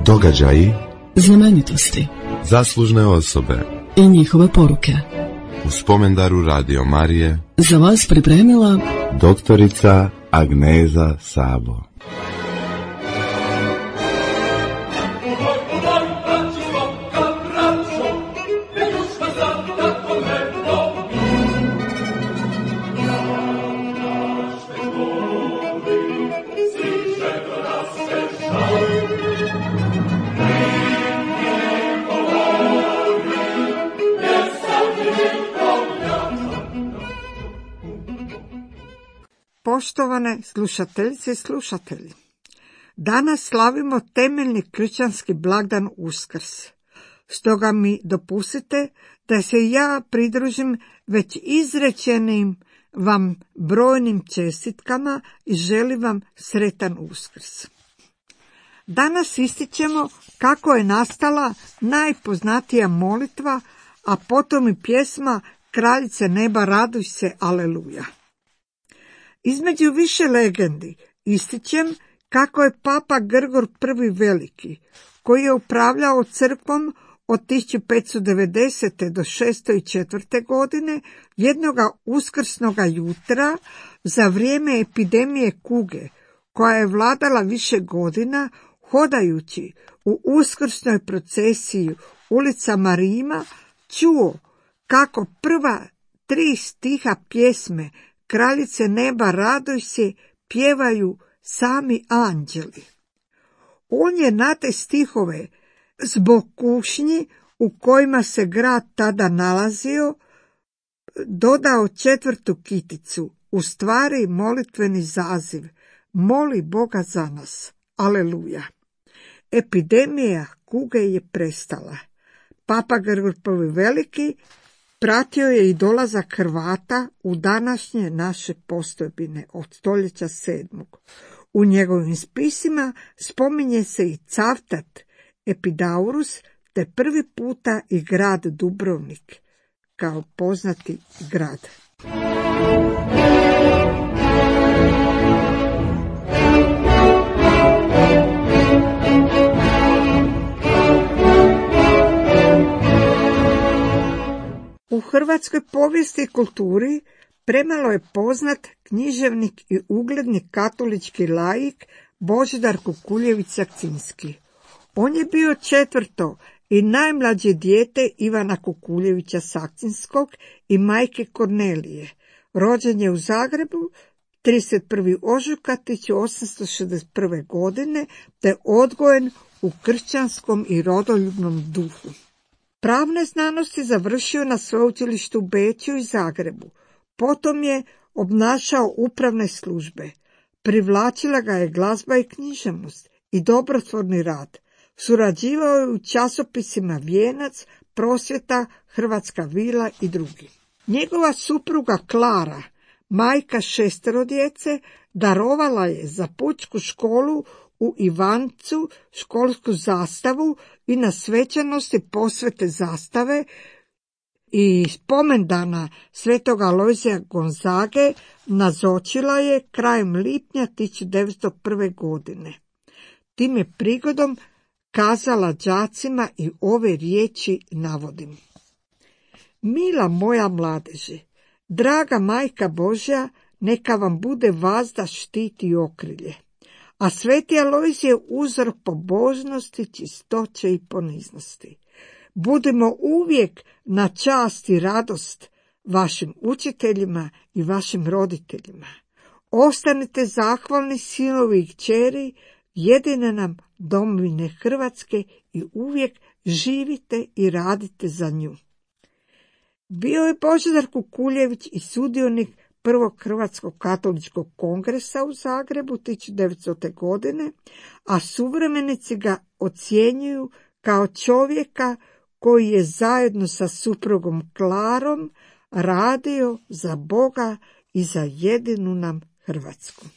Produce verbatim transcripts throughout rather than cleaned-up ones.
Događaji, znamenitosti, zaslužne osobe i njihove poruke. U spomendaru Radio Marije Za vas pripremila doktorica Agneza Sabo. Poštovane slušateljice i slušatelji, danas slavimo temeljni kršćanski blagdan Uskrs. Stoga mi dopustite da se ja pridružim već izrečenim vam brojnim čestitkama i želim vam sretan Uskrs. Danas ističemo kako je nastala najpoznatija molitva, a potom i pjesma Kraljice neba raduj se, aleluja. Između više legendi ističem kako je papa Grgor prvi Veliki, koji je upravljao crkvom od tisuću petsto devedesete do šesto četvrte godine, jednoga uskrsnoga jutra za vrijeme epidemije kuge, koja je vladala više godina, hodajući u uskrsnoj procesiji ulicama Rima, čuo kako prva tri stiha pjesme Kraljice neba raduj se pjevaju sami anđeli. On je na te stihove zbog kušnji u kojima se grad tada nalazio dodao četvrtu kiticu, u stvari molitveni zaziv: moli Boga za nas, aleluja. Epidemija kuge je prestala. Papa Grgor prvi Veliki pratio je i dolazak Hrvata u današnje naše postojbine od stoljeća sedmog. U njegovim spisima spominje se i Cavtat Epidaurus, te prvi puta i grad Dubrovnik, kao poznati grad. U hrvatskoj povijesti i kulturi premalo je poznat književnik i ugledni katolički laik Božidar Kukuljević Sakcinski. On je bio četvrto i najmlađe dijete Ivana Kukuljevića Sakcinskog i majke Kornelije. Rođen je u Zagrebu trideset prvog ožujka tisuću osamsto šezdeset prve. godine, te odgojen u kršćanskom i rodoljubnom duhu. Pravne znanosti završio na sveučilištu u Beču i Zagrebu. Potom je obnašao upravne službe. Privlačila ga je glazba i književnost i dobrotvorni rad. Surađivao je u časopisima Vijenac, Prosvjeta, Hrvatska vila i drugi. Njegova supruga Klara, majka šestero djece, darovala je za pučku školu u Ivancu školsku zastavu i na svečanosti posvete zastave i spomendana svetoga Alojzija Gonzage nazočila je krajem lipnja tisuću devetsto prve. godine. Tim je prigodom kazala đacima i ove riječi navodim. Mila moja mladeže, draga majka Božja, neka vam bude vazda, štit i okrilje. A sveti Alojzije je uzor pobožnosti, čistoće i poniznosti. Budimo uvijek na čast i radost vašim učiteljima i vašim roditeljima. Ostanite zahvalni sinovi i kćeri jedine nam domovine Hrvatske i uvijek živite i radite za nju. Bio je Božidar Kukuljević i sudionik Prvog Hrvatskog katoličkog kongresa u Zagrebu tisuću devetstota. godine, a suvremenici ga ocjenjuju kao čovjeka koji je zajedno sa suprugom Klarom radio za Boga i za jedinu nam Hrvatsku.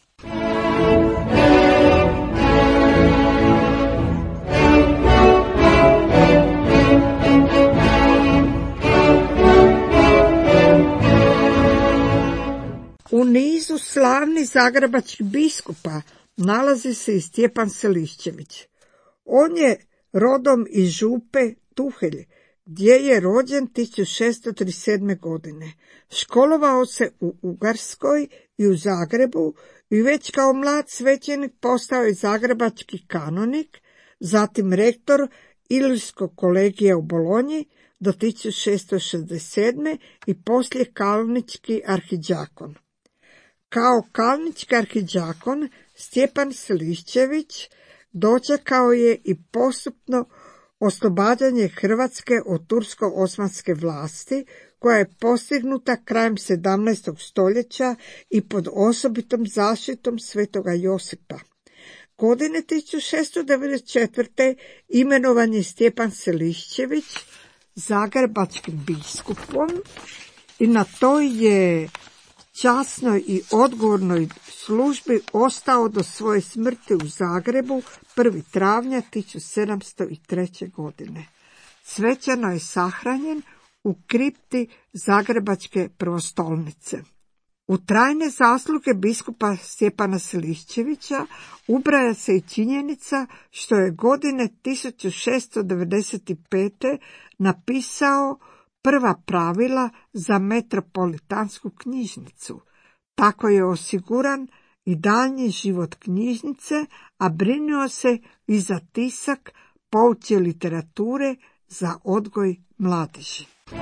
U nizu slavnih zagrebačkih biskupa nalazi se i Stjepan Selišćević. On je rodom iz Župe Tuhelj, gdje je rođen tisuću šesto trideset sedme. godine. Školovao se u Ugarskoj i u Zagrebu i već kao mlad svećenik postao je zagrebački kanonik, zatim rektor Ilirskog kolegija u Bolonji do tisuću šesto šezdeset sedme. i poslije kalnički arhidžakon. Kao kalnički arhidžakon Stjepan Silišćević dočekao je i postupno oslobađanje Hrvatske od tursko-osmanske vlasti, koja je postignuta krajem sedamnaestog stoljeća i pod osobitom zaštitom svetoga Josipa. Godine tisuću šesto devedeset četvrte. imenovan je Stjepan Silišćević zagrebačkim biskupom i na toj je časnoj i odgovornoj službi ostao do svoje smrti u Zagrebu prvog travnja tisuću sedamsto treće. godine. Svečano je sahranjen u kripti Zagrebačke prvostolnice. U trajne zasluge biskupa Stjepana Silišćevića ubraja se i činjenica što je godine tisuću šesto devedeset pete. napisao prva pravila za metropolitansku knjižnicu. Tako je osiguran i daljnji život knjižnice, a brinuo se i za tisak poučje literature za odgoj mladeži.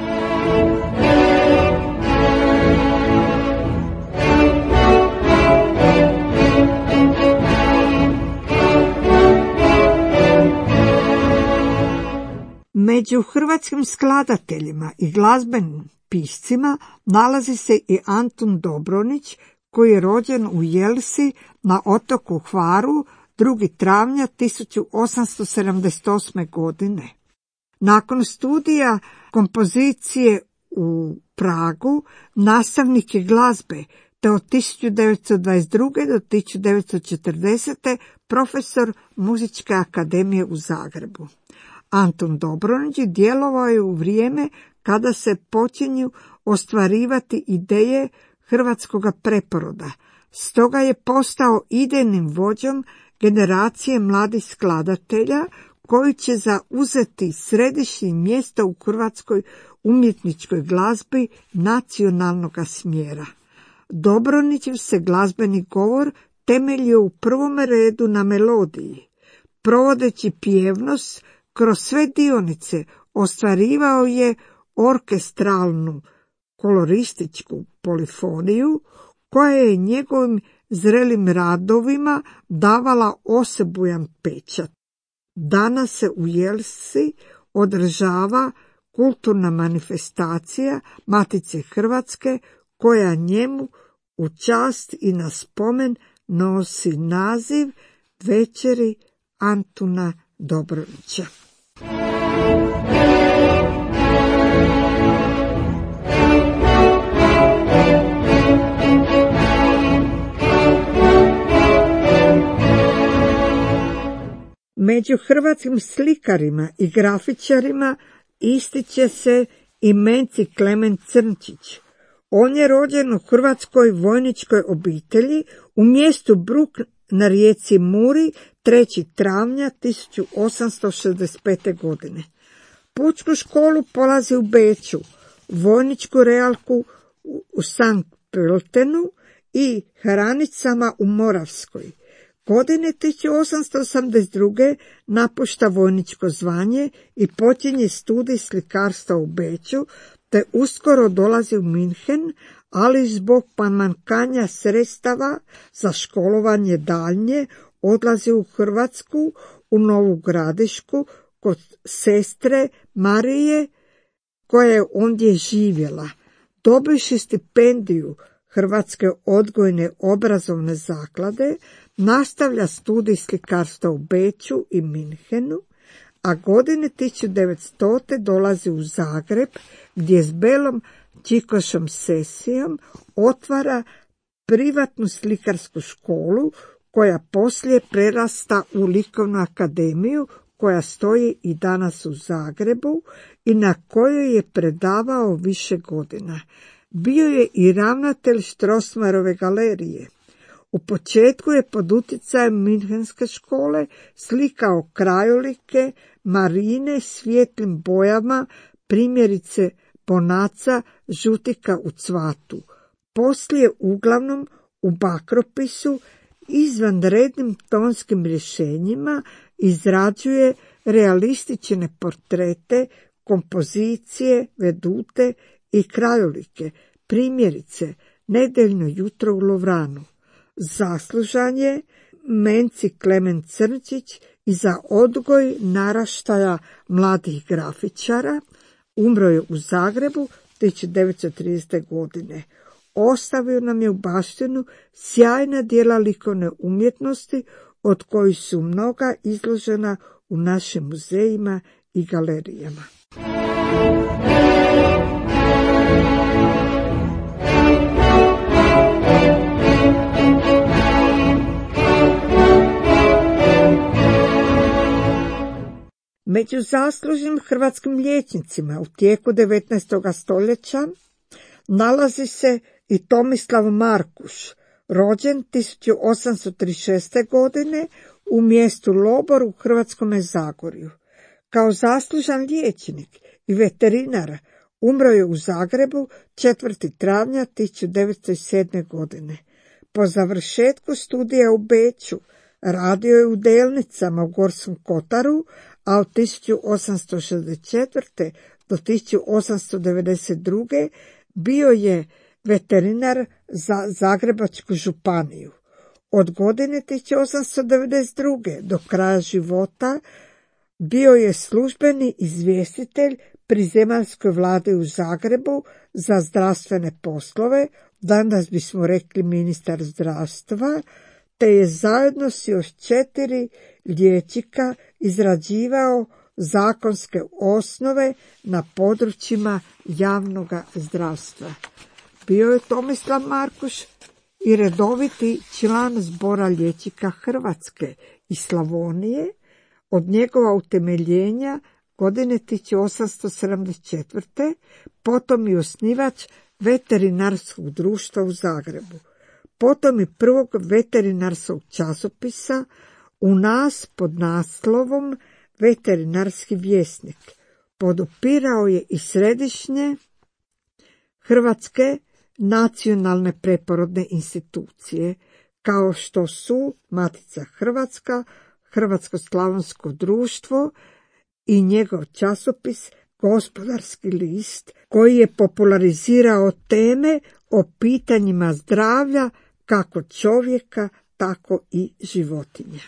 Među hrvatskim skladateljima i glazbenim piscima nalazi se i Antun Dobronić, koji je rođen u Jelsi na otoku Hvaru drugog travnja tisuću osamsto sedamdeset osme. godine. Nakon studija kompozicije u Pragu nastavnik je glazbe, te od tisuću devetsto dvadeset druge. do tisuću devetsto četrdesete. profesor Muzičke akademije u Zagrebu. Antun Dobronić djelovao je u vrijeme kada se počinju ostvarivati ideje hrvatskoga preporoda, stoga je postao idejnim vođom generacije mladih skladatelja koji će zauzeti središnje mjesto u hrvatskoj umjetničkoj glazbi nacionalnog smjera. Dobronićev se glazbeni govor temeljio u prvom redu na melodiji. Provodeći pjevnost kroz sve dionice ostvarivao je orkestralnu kolorističku polifoniju koja je njegovim zrelim radovima davala osebujan pečat. Danas se u Jelsi održava kulturna manifestacija Matice Hrvatske koja njemu u čast i na spomen nosi naziv Večeri Antuna Dobronića. Među hrvatskim slikarima i grafičarima ističe se i Menci Klemen Crnčić. On je rođen u hrvatskoj vojničkoj obitelji u mjestu Bruk na rijeci Muri trećeg travnja tisuću osamsto šezdeset pete. godine. Pučku školu polazi u Beču, vojničku realku u Sankt Pöltenu i Hranicama u Moravskoj. Godine tisuću osamsto osamdeset druge. napušta vojničko zvanje i počinje studij slikarstva u Beču, te uskoro dolazi u Minhen, ali zbog pomankanja sredstava za školovanje daljnje odlazi u Hrvatsku, u Novu Gradišku, kod sestre Marije, koja je ondje živjela. Dobivši stipendiju Hrvatske odgojne obrazovne zaklade, nastavlja studij slikarstva u Beču i Minhenu, a godine tisuću devetsto. dolazi u Zagreb, gdje s Belom Čikošom Sesijom otvara privatnu slikarsku školu, koja poslije prerasta u likovnu akademiju, koja stoji i danas u Zagrebu i na kojoj je predavao više godina. Bio je i ravnatelj Strossmayerove galerije. U početku je pod utjecajem Minhenske škole slikao krajolike, marine svijetlim bojama, primjerice bonaca, žutika u cvatu. Poslije uglavnom u bakropisu izvanrednim tonskim rješenjima izrađuje realistične portrete, kompozicije, vedute i krajolike, primjerice Nedeljno jutro u Lovranu. Zaslužan je Menci Klement Crnčić i za odgoj naraštaja mladih grafičara. Umro je u Zagrebu tisuću devetsto tridesete. godine. Ostavio nam je u baštinu sjajna djela likovne umjetnosti, od kojih su mnoga izložena u našim muzejima i galerijama. Među zaslužnim hrvatskim liječnicima u tijeku devetnaestog stoljeća nalazi se i Tomislav Markuš, rođen tisuću osamsto trideset šeste. godine u mjestu Lobor u Hrvatskome Zagorju. Kao zaslužan liječnik i veterinar umro je u Zagrebu četvrtog travnja tisuću devetsto sedme. godine. Po završetku studija u Beču radio je u Delnicama u Gorskom Kotaru, a od tisuću osamsto šezdeset četvrte. do tisuću osamsto devedeset druge. bio je veterinar za Zagrebačku županiju. Od godine tisuću osamsto devedeset druge. do kraja života bio je službeni izvjestitelj pri zemaljskoj vladi u Zagrebu za zdravstvene poslove, danas bismo rekli ministar zdravstva, te je zajedno s još četiri liječnika izrađivao zakonske osnove na područjima javnog zdravstva. Bio je Tomislav Markuš i redoviti član Zbora liječnika Hrvatske i Slavonije. Od njegova utemeljenja godine tisuću osamsto sedamdeset četvrte. potom i osnivač veterinarskog društva u Zagrebu. Potom i prvog veterinarskog časopisa u nas pod naslovom Veterinarski vjesnik. Podupirao je i središnje hrvatske nacionalne preporodne institucije, kao što su Matica Hrvatska, Hrvatsko-slavonsko društvo i njegov časopis Gospodarski list, koji je popularizirao teme o pitanjima zdravlja kako čovjeka, tako i životinja.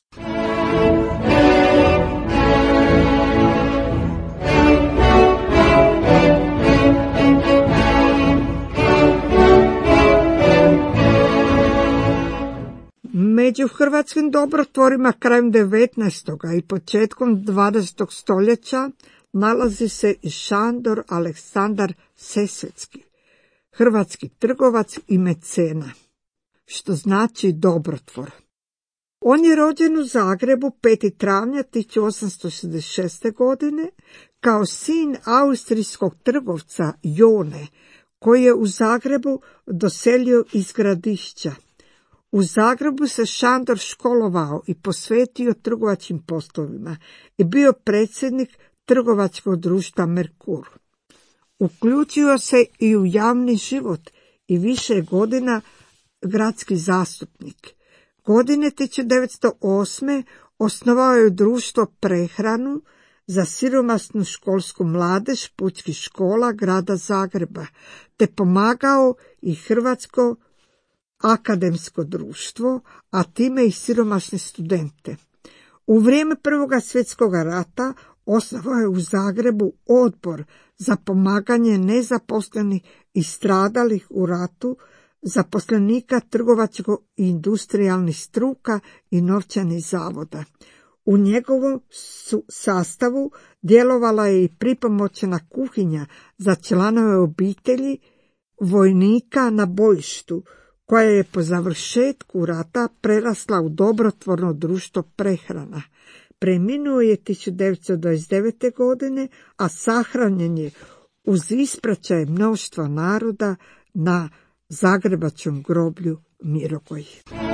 Među hrvatskim dobrotvorima krajem devetnaestog. i početkom dvadesetog. stoljeća nalazi se i Šandor Aleksandar Sesvetski, hrvatski trgovac i mecena, što znači dobrotvor. On je rođen u Zagrebu petog travnja tisuću osamsto šezdeset šeste. godine kao sin austrijskog trgovca Jone, koji je u Zagrebu doselio iz Gradišća. U Zagrebu se Šandor školovao i posvetio trgovačkim poslovima i bio predsjednik trgovačkog društva Merkur. Uključio se i u javni život i više godina gradski zastupnik. Godine tisuću devetsto osme. osnovao je društvo Prehranu za siromašnu školsku mladež pučkih škola grada Zagreba, te pomagao i Hrvatsko akademsko društvo, a time i siromašne studente. U vrijeme Prvoga svjetskog rata osnovao je u Zagrebu odbor za pomaganje nezaposlenih i stradalih u ratu, zaposlenika trgovačko i industrijalnih struka i novčanih zavoda. U njegovom su sastavu djelovala je i pripomoćna kuhinja za članove obitelji vojnika na bojištu, koja je po završetku rata prerasla u dobrotvorno društvo Prehrana. Preminuo je tisuću devetsto dvadeset devete. godine, a sahranjen je uz ispraćaj mnoštva naroda na zagrebačkom groblju Mirogoj.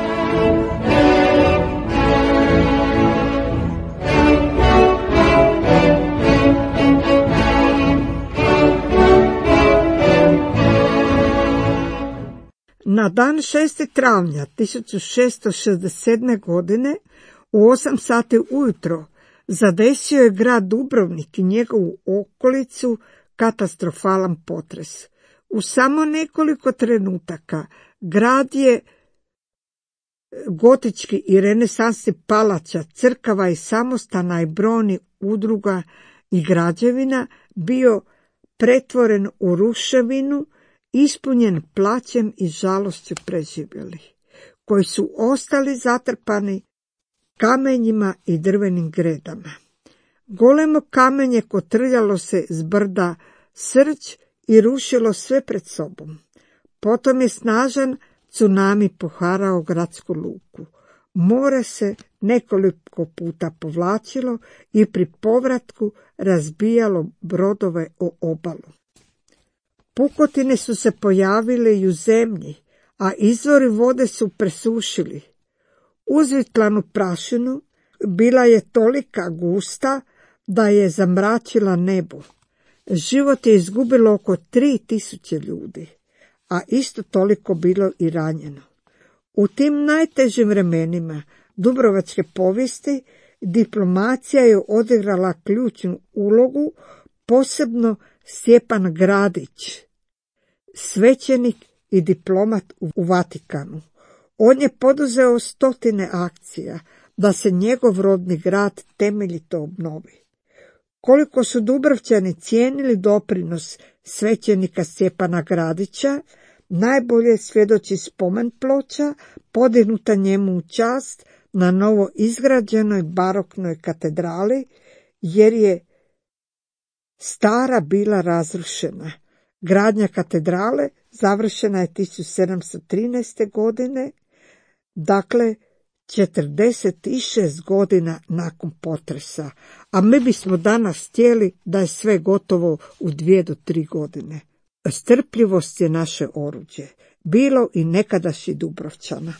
Na dan šestog travnja tisuću šesto šezdeset sedme. godine u osam sati ujutro zadesio je grad Dubrovnik i njegovu okolicu katastrofalan potres. U samo nekoliko trenutaka grad je gotički i renesansni palača, crkava i samostana i brojnih udruga i građevina bio pretvoren u ruševinu, ispunjen plaćem i žalošću preživjelih, koji su ostali zatrpani kamenjima i drvenim gredama. Golemo kamenje kotrljalo se s brda Srđ i rušilo sve pred sobom. Potom je snažan tsunami poharao gradsku luku. More se nekoliko puta povlačilo i pri povratku razbijalo brodove o obalu. Pukotine su se pojavile i u zemlji, a izvori vode su presušili. Uzvitlanu prašinu bila je tolika gusta da je zamračila nebo. Život je izgubilo oko tri tisuće ljudi, a isto toliko bilo i ranjeno. U tim najtežim vremenima dubrovačke povijesti diplomacija je odigrala ključnu ulogu, posebno Stjepan Gradić, svećenik i diplomat u Vatikanu. On je poduzeo stotine akcija da se njegov rodni grad temeljito obnovi. Koliko su Dubrovčani cijenili doprinos svećenika Stjepana Gradića, najbolje svjedoči spomen ploča podignuta njemu u čast na novo izgrađenoj baroknoj katedrali, jer je stara bila razrušena. Gradnja katedrale završena je tisuću sedamsto trinaeste. godine, dakle četrdeset šest godina nakon potresa, a mi bismo danas htjeli da je sve gotovo u dvije do tri godine. Strpljivost je naše oruđe, bilo i nekadašnjih Dubrovčana.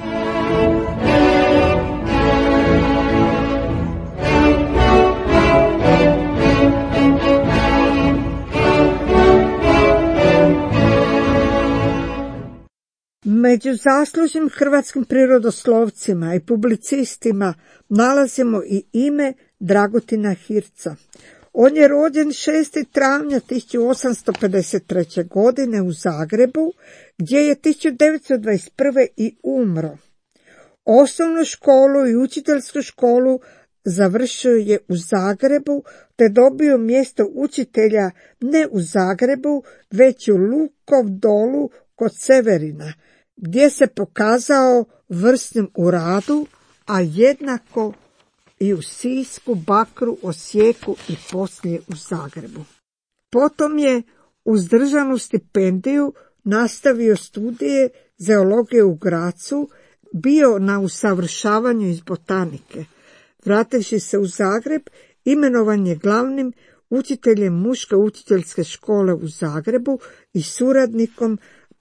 Među zaslužnim hrvatskim prirodoslovcima i publicistima nalazimo i ime Dragutina Hirca. On je rođen šestog travnja tisuću osamsto pedeset treće. godine u Zagrebu, gdje je tisuću devetsto dvadeset prve. i umro. Osnovnu školu i učiteljsku školu završio je u Zagrebu, te dobio mjesto učitelja ne u Zagrebu, već u Lukov Dolu kod Severina, gdje se pokazao vrsnim u radu, a jednako i u Sisku, Bakru, Osijeku i poslije u Zagrebu. Potom je uz državnu stipendiju nastavio studije zoologije u Grazu, bio na usavršavanju iz botanike. Vrativši se u Zagreb, imenovan je glavnim učiteljem muške učiteljske škole u Zagrebu i suradnikom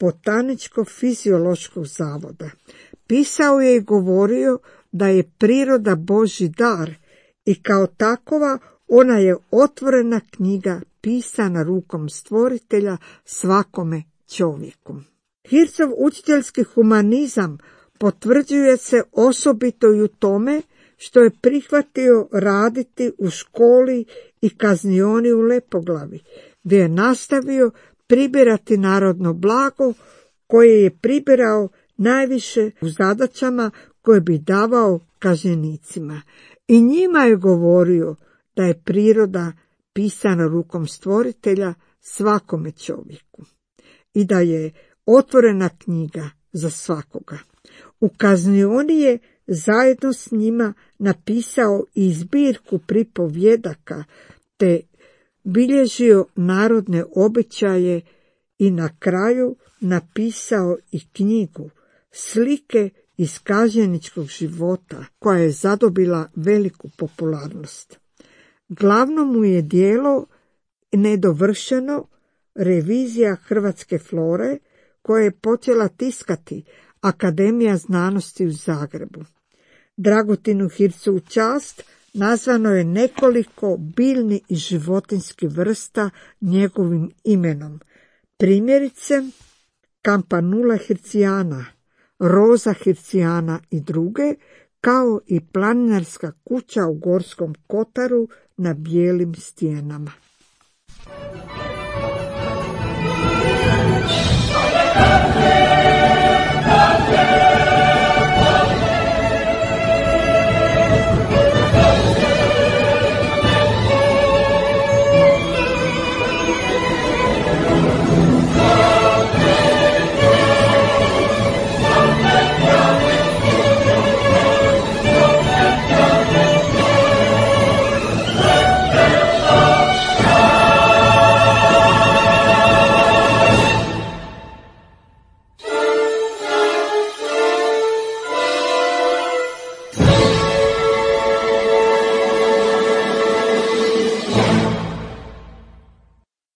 Botaničko-fiziološkog zavoda. Pisao je i govorio da je priroda Božji dar i kao takova ona je otvorena knjiga pisana rukom stvoritelja svakome čovjeku. Hircov učiteljski humanizam potvrđuje se osobito i u tome što je prihvatio raditi u školi i kaznioni u Lepoglavi, gdje je nastavio pribirati narodno blago koje je pribirao najviše u zadaćama koje bi davao kažnjenicima. I njima je govorio da je priroda pisana rukom stvoritelja svakome čovjeku i da je otvorena knjiga za svakoga. U kaznioni je zajedno s njima napisao i zbirku pripovjedaka te bilježio narodne običaje i na kraju napisao i knjigu Slike iz kažnjeničkog života, koja je zadobila veliku popularnost. Glavno mu je djelo nedovršeno Revizija hrvatske flore, koje je počela tiskati Akademija znanosti u Zagrebu. Dragutinu Hircu u čast nazvano je nekoliko biljnih i životinjskih vrsta njegovim imenom. Primjerice, Campanula hirciana, Roza hirciana i druge, kao i planinarska kuća u Gorskom Kotaru na bijelim stijenama. Thank you.